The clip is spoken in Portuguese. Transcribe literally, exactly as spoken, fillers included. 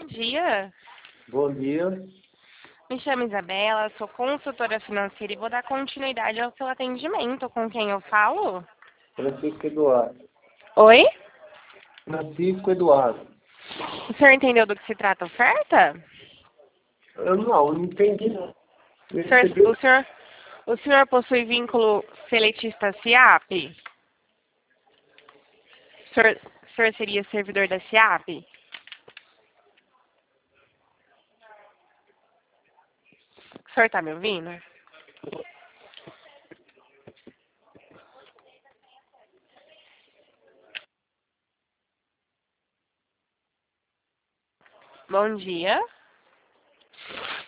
dia. Bom dia. Me chamo Isabela, sou consultora financeira e vou dar continuidade ao seu atendimento. Com quem eu falo? Francisco Eduardo. Oi? Francisco Eduardo. O senhor entendeu do que se trata a oferta? Eu não, não entendi não. O senhor, o senhor, o senhor possui vínculo seletista SIAP? O senhor, o senhor seria servidor da SIAP? O senhor está me ouvindo? Bom dia.